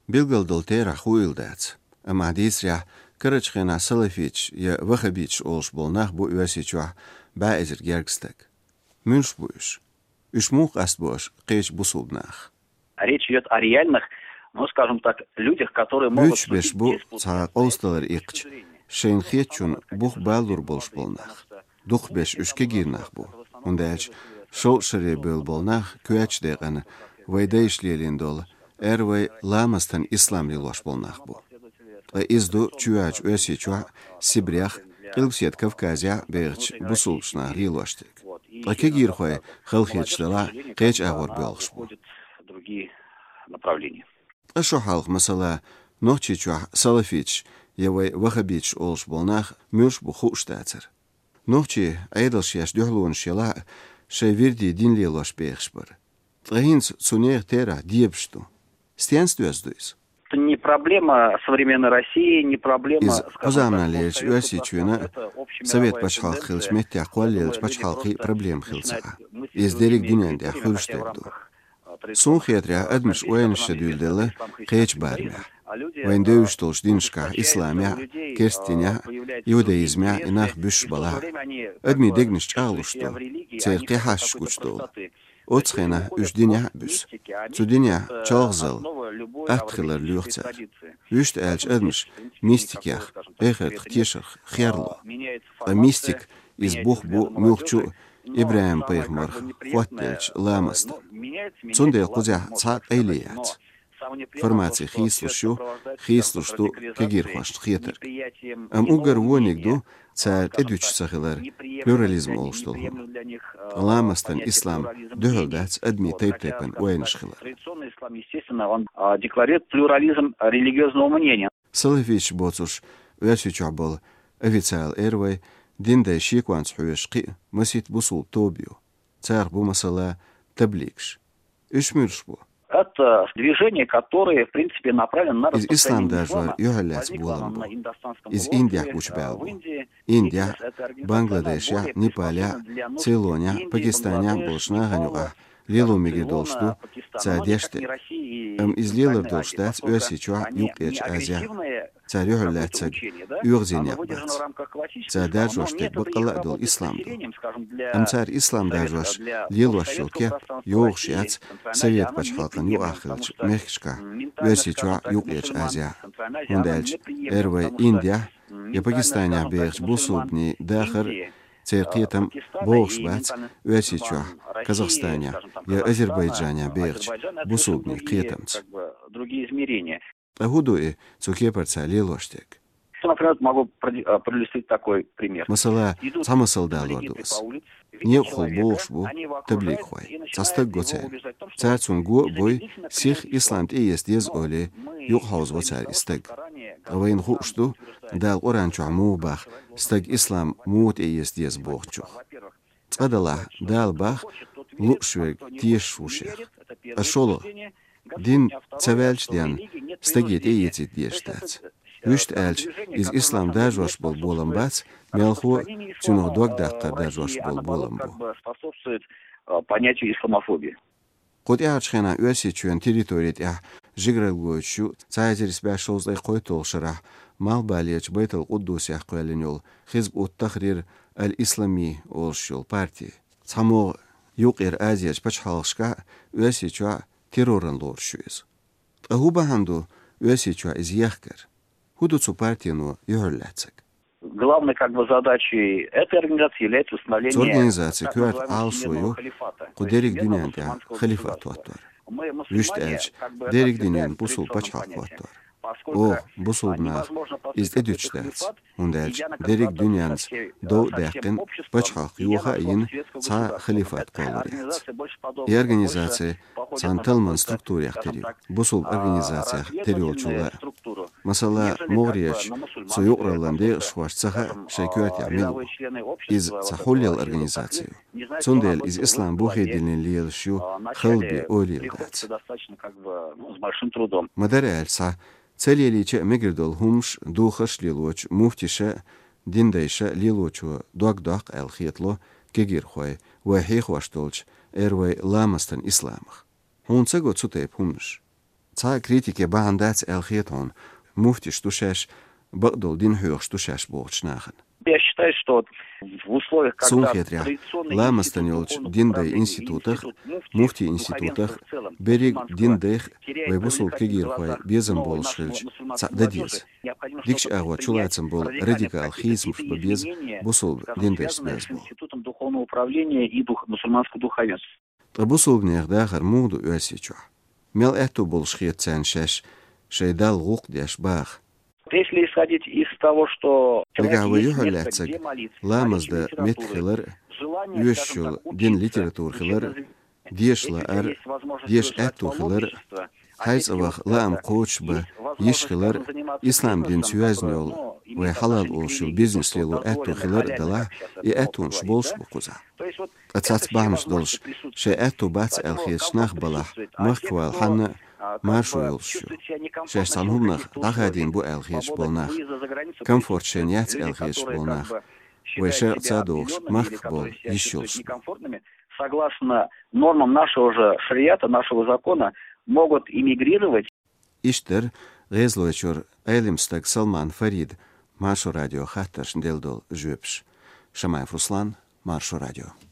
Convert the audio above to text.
Bilgaldol tera huildats. Ama disria kırıçkına salafiç ya vahabiç olş bolnaq bu üvesiçwa baizir gergstek. Münş bu iş. Üşmuq asboş qeç busulbnaq. Речь идет о реальных, ну, скажем так, людях, которые могут... Üç beş bu sağa qolstalar iqç. Şeyin xetçun buq baldur bolş bolnaq. Duq beş üçke girnaq bu. Undayç şol şire böl bolnaq küeç deqanı vayda işleyelim dolu. Ervay lamastan islam liloş bolnaq bu. İzdu çüaç ösiçwa Sibriях ilgsiet Kavkazya beğç busulşna liloştik. Ake girxoy xalxetçlala qeç ağır bölx bu. Aşo halq mesela nohçiçwa salafiç yevay vahabiç olş bolnaq mürş bu xuştatsır. Nohçi aydalşyaş dühlun şela şevirdi dinliloş beğşbır. Tğahins suner tera diepştu. Стенствуздуйс. Это не проблема современной России, не проблема... Из озамналеш өсичуна Совет пачхалк хилч метти акваллелч пачхалки проблем хилцаха. Из дерек диненде хулштегду. Сун хетря адмиш уэншэ дюлделы қеч бармя. Вайн дөйштолш диншка исламя, керстиня, иудаизмя инах бүш бала. Адми дегниш чалушту. Церқи хаш кучтол. Otsxena üç dünya büs. Zu dünya çağzıl. Ahtxilar lüxtsar. Üst elç edmiş mistikях, ehert xtieşir xyarlo. A mistik iz buh bu mülkçu İbrahim peyğmar xvattelç lamasta. Цундел quzya çat eyliyat. Формация хислушту кегирхвашт хиетер. Am ugar вонигду цаат эдүч сахилар плюрализм олштолху. Ламастан ислам дөхөлдац адми тейптепен уайнышхилар. Традиционный ислам, естественно, он декларирует плюрализм религиозного мнения. Салафич боцуш весичу был официал эрвай диндай шикванц хуешқи масит бусул тобио. Цар бу масала табликш. Ишмирш бу. Это движение, которое, в принципе, направлено на распространение ислама. Из Индии кучбал. Индия, Бангладеш, Непаля, Цейлоня, Пакистания, Болшна, Ганюга, Лилу Мегидолшту, Цадеште. Из Лилар Долштац, Уэсичуа, Юкеч, Азия. Царю Ляцаг, Юрзиня Бац. Цадажоштек Бакаладол Исламду. Царь Ислам дажош, Лилуашилке, Юршиац, Совет Пачхалкан Юахилч, Мехшка, Уэсичуа, Юкеч, Азия. Ундальч, Эрвай, Индия, и Пакистания Берч, Бусубни, Дахар, Церкетам, Болшбац, Уэсичуа, Казахстания, и Азербайджания Берч, Бусубни, Кетамц. Другие измерения. Агудуи цукепарца лилоштек. Например, могу проиллюстрировать такой пример. Масала самасалда лордус. Не хулболшбу табликхой. Цастак гоце. Царцунгу бой сих Исланд и есть ез оле юхауз воцар истаг. Авайн хушту дал оранчу амубах стаг Ислам мут и есть ез бохчух. Цадала дал бах лукшвег тиешушех. Ашоло Din цавелчдян стагит эйетит дештац. Үшт элч из ислам дажваш бол боламбац, мелху цюнух дуагдахтар дажваш бол боламбу. Способствует понятию исламофобии. Код яачхена үэсичуэн территорият ях жигралгуючу цайзерис башоузлай қойтолшарах мал балиеч байтал қуддусях қуэлиньол хизб уттахрир аль-ислами олшул партии. Цамог юқир азияч пачхалшка үэсичуа терроран лоршуез. Агубаханду үэсичуа из яхкар. Худуцу партияну юхолляцак. Главной задачей этой организации является установление организации кюат алшую кудерик дюнянде халифат ваттар. Вишт элч дерик дюнян бусул пачхак ваттар. О, бусулнах из эдючтац. Ундэлч дерик дюнянс до дякин пачхак юха ин ца халифат калорияц. И организация цанталман структурях тери. Бусул организациях териолчула. Масала Морияч Цуюраланде Шварцаха Шейкюат Ямил из Цахулил организацию. Цундель из Ислам Бухедильный Лилшу Халби Олилгац. Мадаряльца Целилича Мегридол Хумш Духаш Лилоч Муфтиша Диндайша Лилочу Дуагдак Алхетло Кегирхой Вахих Ваштолч Эрвай Ламастан Исламах. Хунцего Цутейп Хумш. Та критике баандats элхетон, муфти штушеш, багдол дин хёх штушеш борчнахен. Я считаю, что в условиях, когда ламастанёлч диндай институтах, муфти институтах, берег диндех, вебусул кегирхвай безен болшилч, цададиз. Дикш агва чулайцам бол радикал хизмш бабез, бусул диндеш безбол. Институтом духовного управления и мусульманского духовенства. Бусул гнехдахар муду уэсичу. Мел эту болшхет цэншеш, шейдал гук деш бах. Если исходить из того, что ламазда метхилер, юэшшул дин литературхилер, дешла ар, деш этухилер, хайзавах лаам коучба, ешхилер, ислам дин сюазнёл, вай халал олшил бизнес лилу этухилер дала и этун шболш букуза. Ацац бамш долш, ше эту бац элхи шнах балах, махквал ханна, маршу елшу. Шеш санхумнах тахадин бу элхиш болнах. Комфортшен яц элхиш болнах. Вэшер цадуш махкбол ещёлш. Согласно нормам нашего же шариата, нашего закона, могут иммигрировать. Иштер резлойчур Элимстаг Салман Фарид, Маршу радио хатташ делдол жөпш. Шамаев Руслан, Маршу радио.